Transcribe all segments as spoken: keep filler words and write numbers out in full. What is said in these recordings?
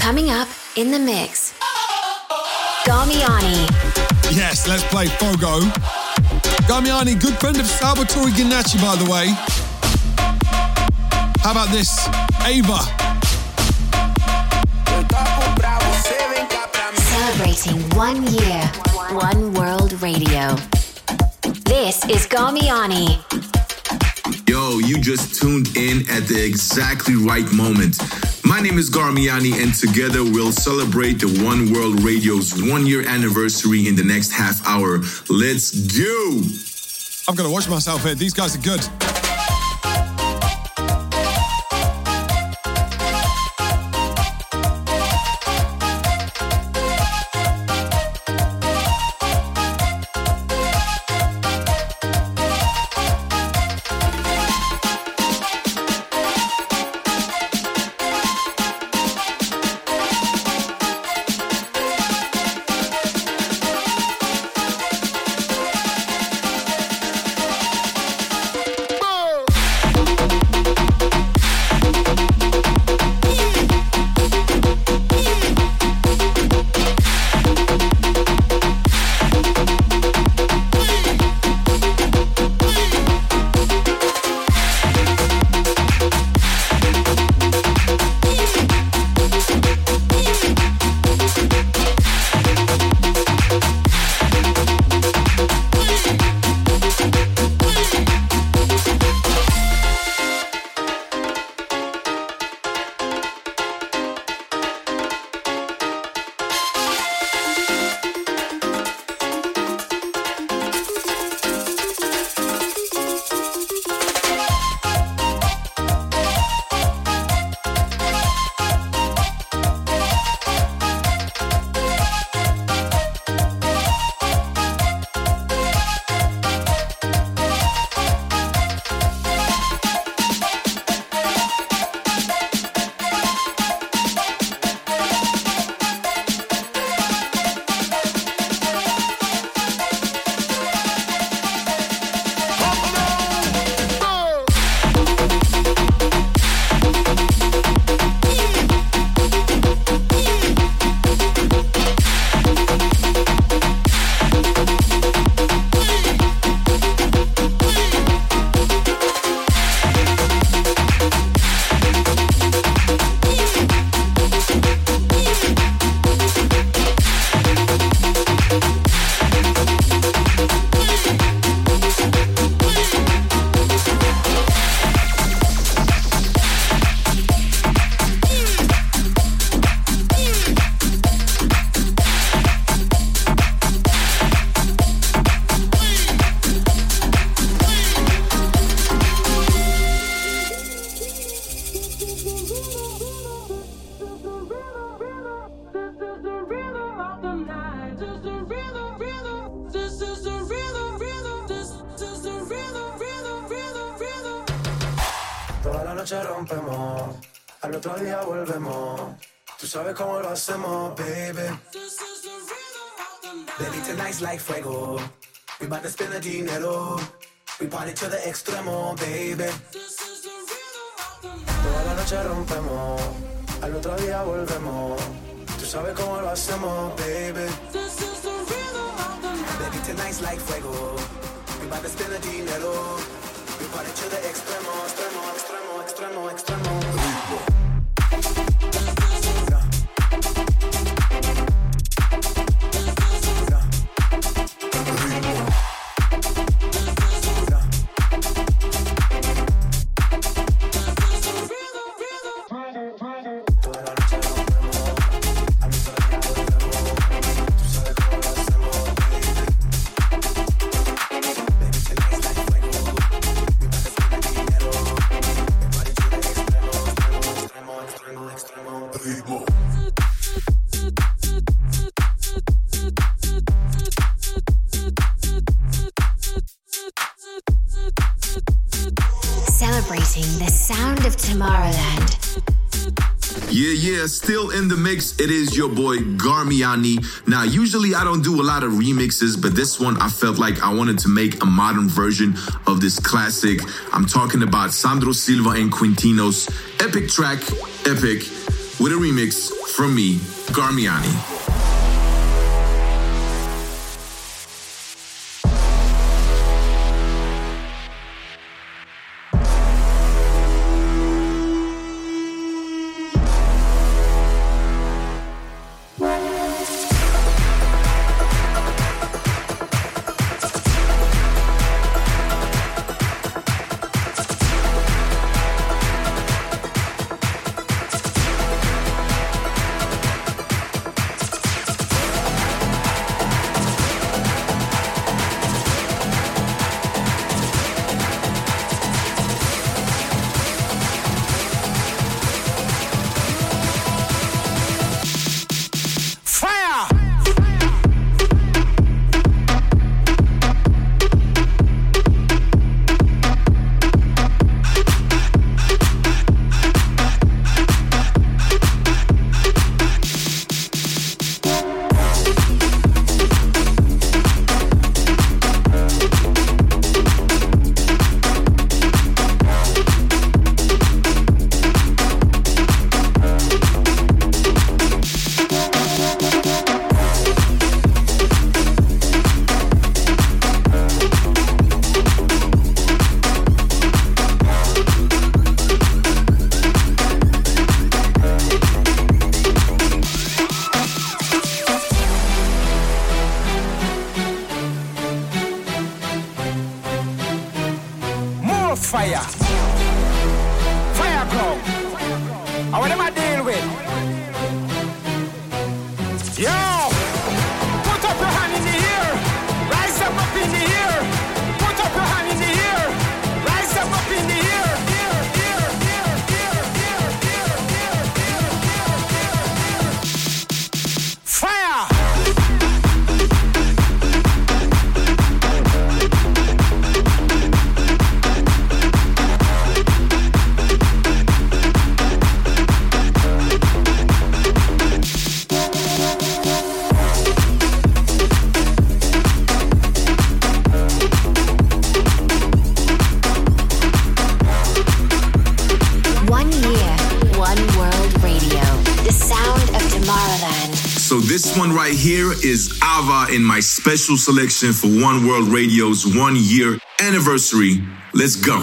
Coming up in the mix, Garmiani. Yes, let's play Fogo. Garmiani, good friend of Salvatore Ganacci, by the way. How about this? Ava. Celebrating one year, one world radio. This is Garmiani. Yo, you just tuned in at the exactly right moment. My name is Garmiani, and together we'll celebrate the One World Radio's one-year anniversary in the next half hour. Let's go! I've got to watch myself here. These guys are good. Baby, tonight's like fuego. We bout to spend the dinero. We party to the extremo, baby. Toda la noche rompemos. Al otro día volvemos. Tú sabes cómo lo hacemos, baby. Baby, tonight's like fuego. We bout to spend the dinero. We party to the extremo, extremo, extremo, extremo, extremo. The sound of Tomorrowland. Yeah, yeah, still in the mix. It is your boy Garmiani. Now, usually I don't do a lot of remixes, but this one I felt like I wanted to make a modern version of this classic. I'm talking about Sandro Silva and Quintino's epic track, Epic, with a remix from me, Garmiani. This one right here is Ava in my special selection for One World Radio's one year anniversary. Let's go.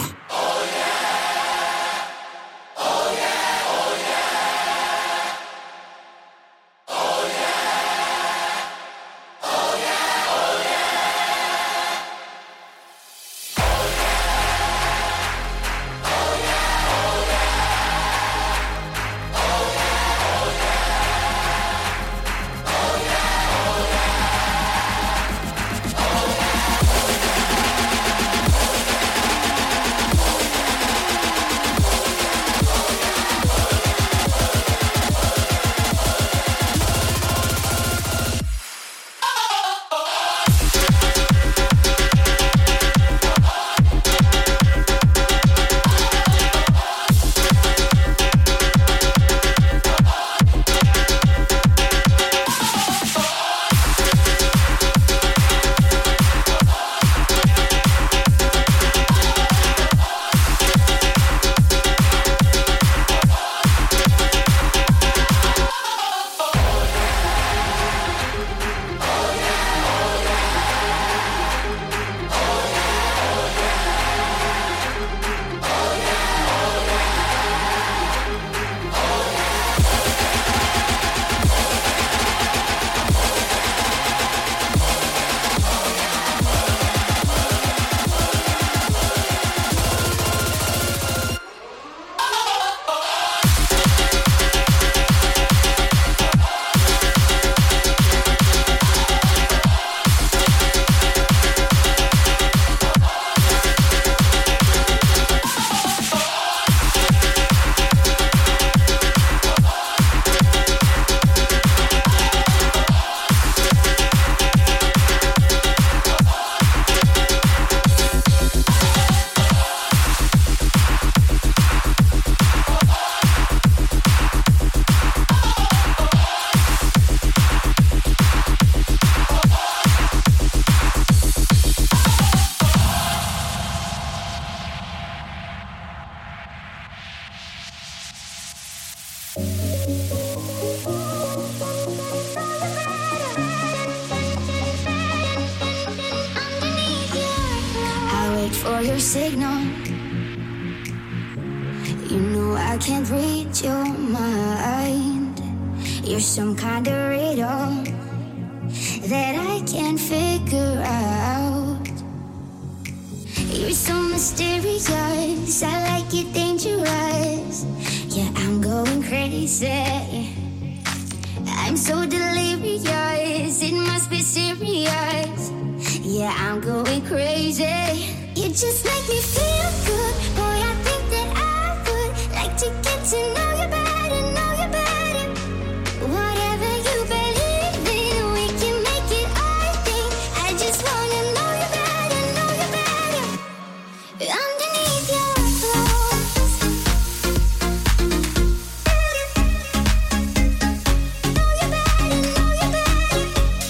for your signal. You know I can't read your mind. You're some kind of riddle that I can't figure out. You're so mysterious, I like it dangerous. Yeah, I'm going crazy. I'm so delirious, it must be serious. Yeah, I'm going crazy. You just make me feel good. Boy, I think that I would like to get to know you better, know you better. Whatever you believe in, we can make it our thing. I just wanna know you better, know you better. Underneath your clothes, know you better, know you better.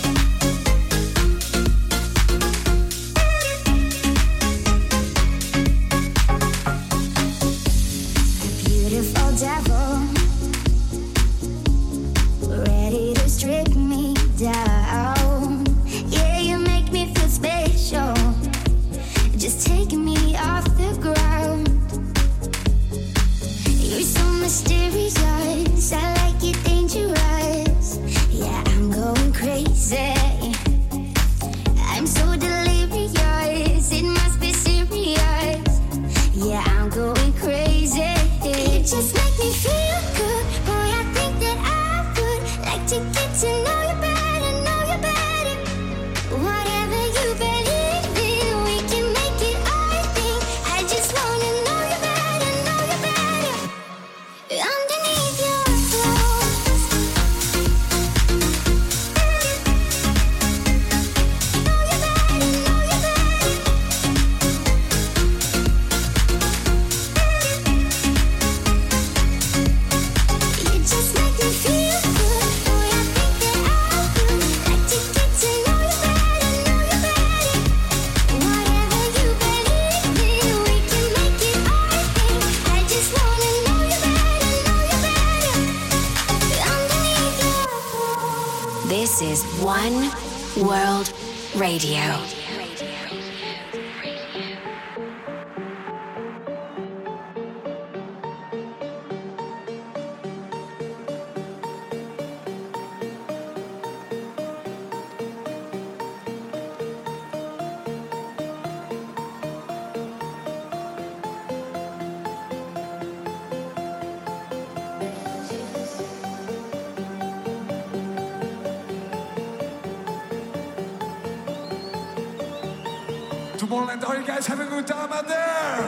A beautiful devil, ready to strip me down. Yeah, you make me feel special, just taking me off the ground. You're so mysterious, I like it dangerous. Yeah, I'm going crazy. I'm so delirious, it must be serious. Yeah, I'm going crazy. You just make me feel good. Boy, I think that I would like to get to know you better, know you better. Whatever you believe in, we can make it our thing. I just wanna know you better, know you better. Underneath your clothes, know you better, know you better. You just make me feel good. Boy, I think that I would like to get to know you better, know you better. Whatever you believe in, we can make it our thing. I just wanna know you better, know you better. Underneath your clothes. This is One World Radio. Tomorrowland, are you guys having a good time out there?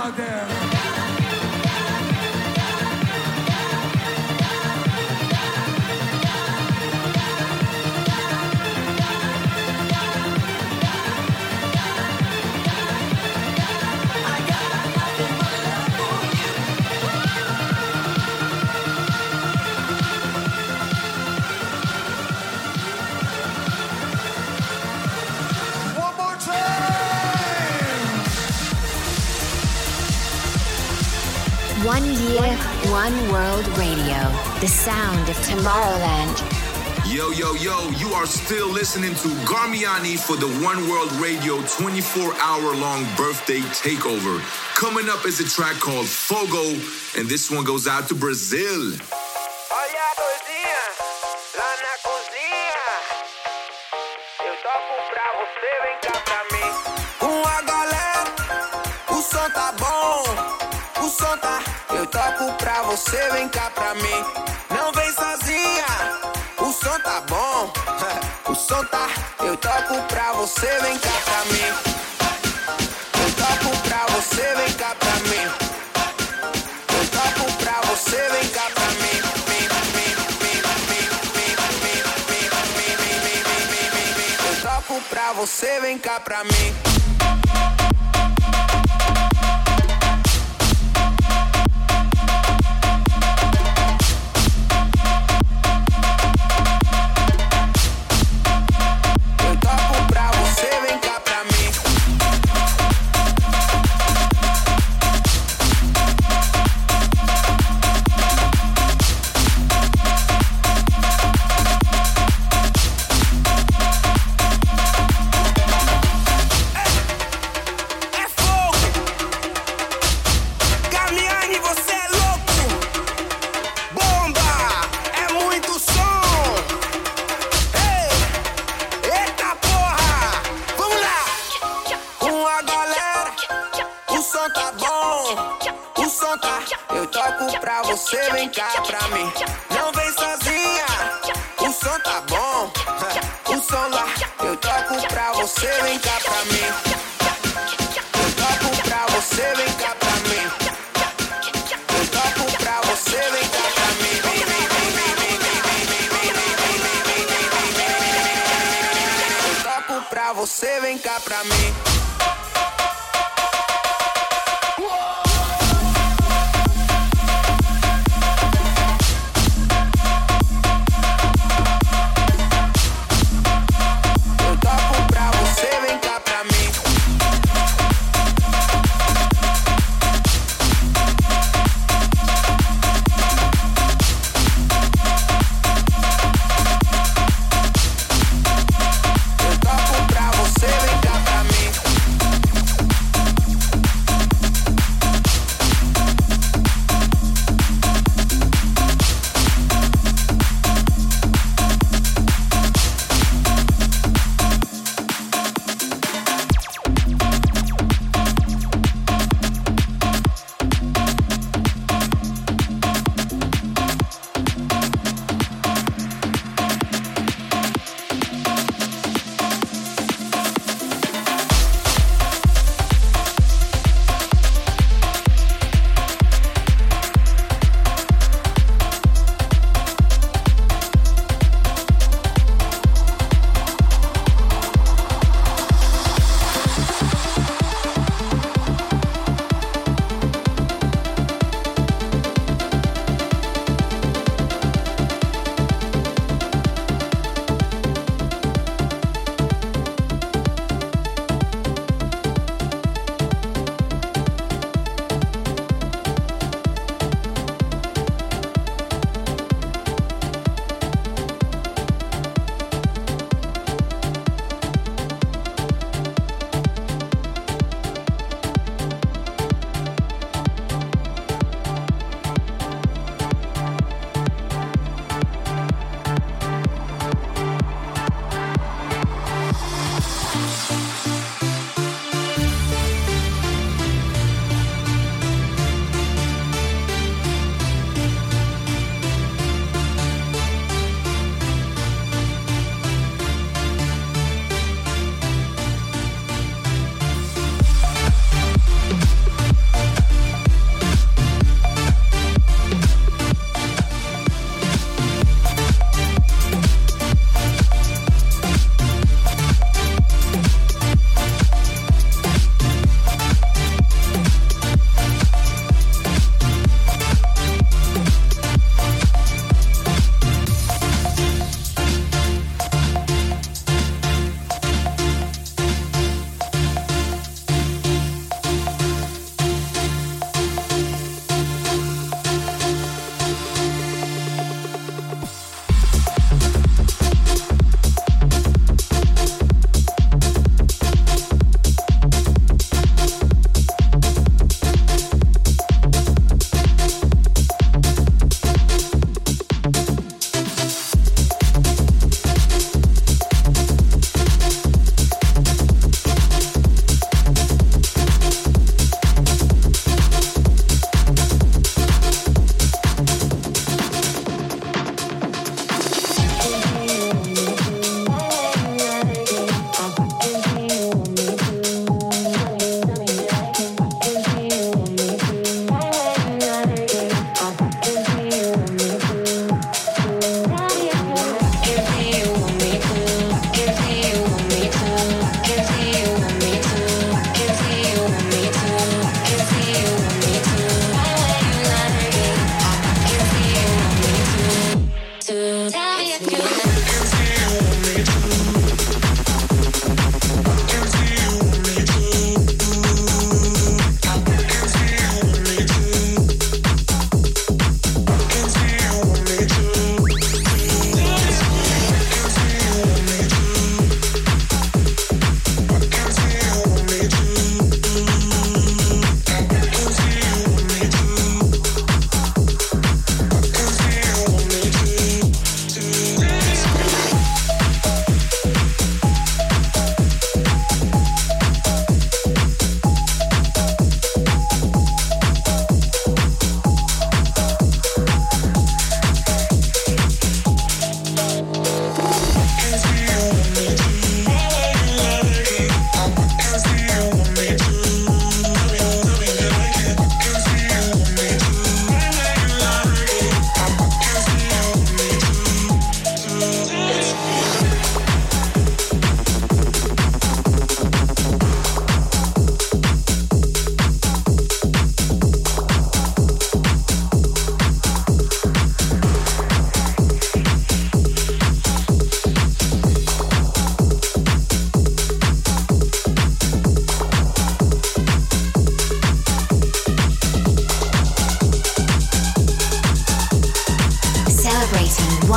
out there. One year, one world radio. The sound of Tomorrowland. Yo, yo, yo, you are still listening to Garmiani for the One World Radio twenty-four hour long birthday takeover. Coming up is a track called Fogo, and this one goes out to Brazil. Olha a doidinha lá na cozinha. Eu toco pra você, vem cá pra mim. Com a galera, o som tá bom. O som tá, eu toco pra você, vem cá pra mim. Não vem sozinha, o som tá bom. O som tá, eu toco pra você, vem cá pra mim. Eu toco pra você, vem cá pra mim. Eu toco pra você, vem cá pra mim. Eu toco pra você, vem cá pra mim. Você vem cá pra mim, não vem sozinha. O som tá bom, o som lá. Eu toco pra você, vem cá pra mim. Eu toco pra você, vem cá pra mim. Eu toco pra você, vem cá pra mim. Eu toco pra você, vem cá pra mim. Me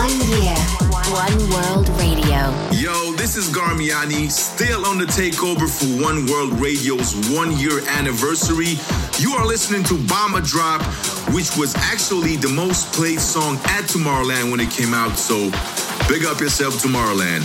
One year, one world radio. Yo, this is Garmiani, still on the takeover for One World Radio's one year anniversary. You are listening to Bomba Drop, which was actually the most played song at Tomorrowland when it came out. So big up yourself, Tomorrowland.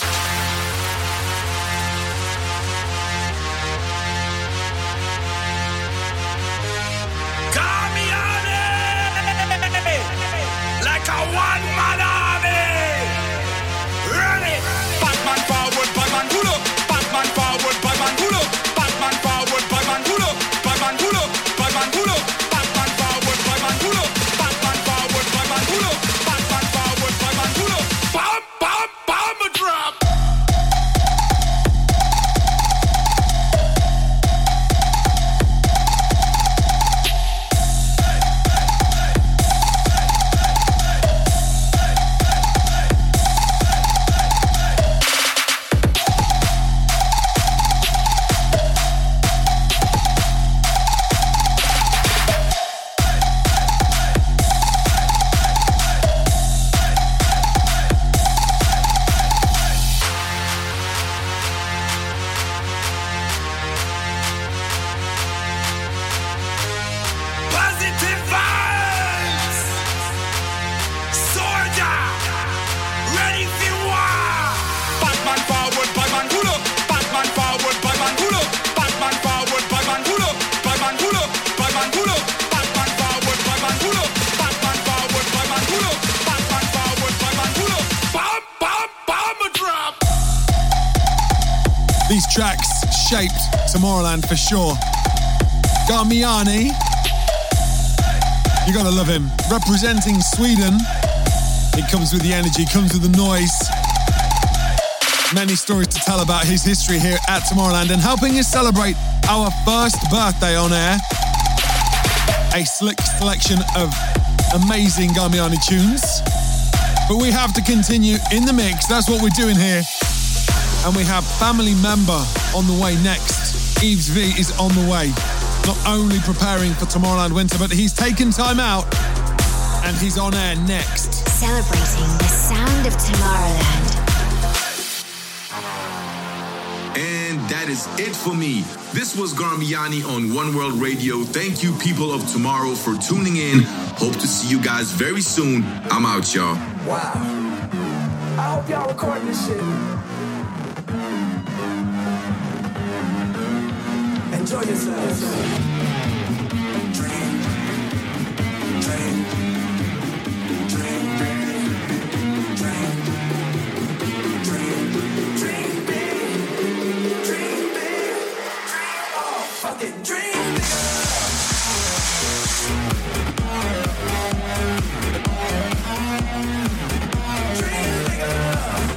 These tracks shaped Tomorrowland for sure. Garmiani, you gotta love him. Representing Sweden, he comes with the energy, comes with the noise. Many stories to tell about his history here at Tomorrowland and helping us celebrate our first birthday on air. A slick selection of amazing Garmiani tunes. But we have to continue in the mix. That's what we're doing here. And we have family member on the way next. Yves V is on the way. Not only preparing for Tomorrowland Winter, but he's taken time out and he's on air next. Celebrating the sound of Tomorrowland. And that is it for me. This was Garmiani on One World Radio. Thank you, people of tomorrow, for tuning in. Hope to see you guys very soon. I'm out, y'all. Wow. I hope y'all recording this shit. Enjoy yourselves. Dream. Dream. Dream. Dream. Dream. Dream big. Dream big. Oh, fucking dream big. Dream bigger.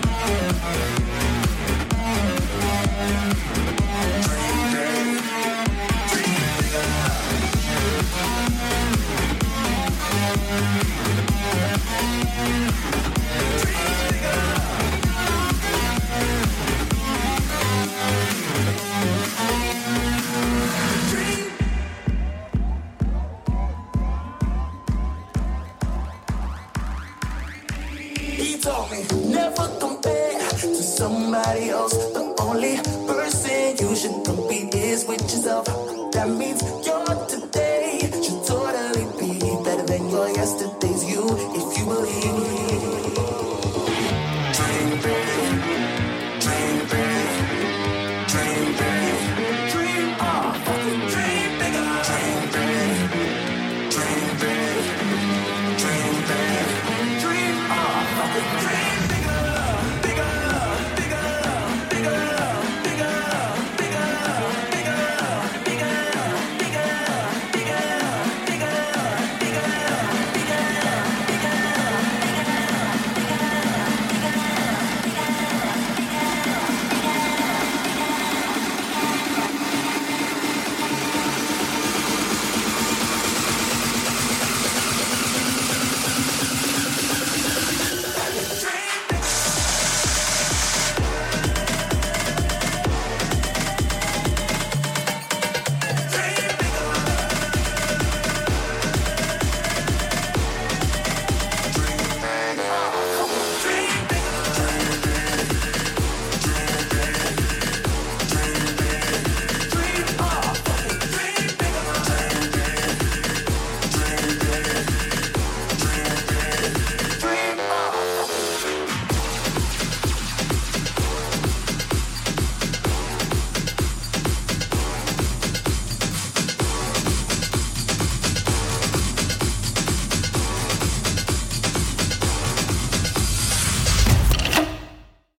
Never compare to somebody else. The only person you should compete is with yourself. That means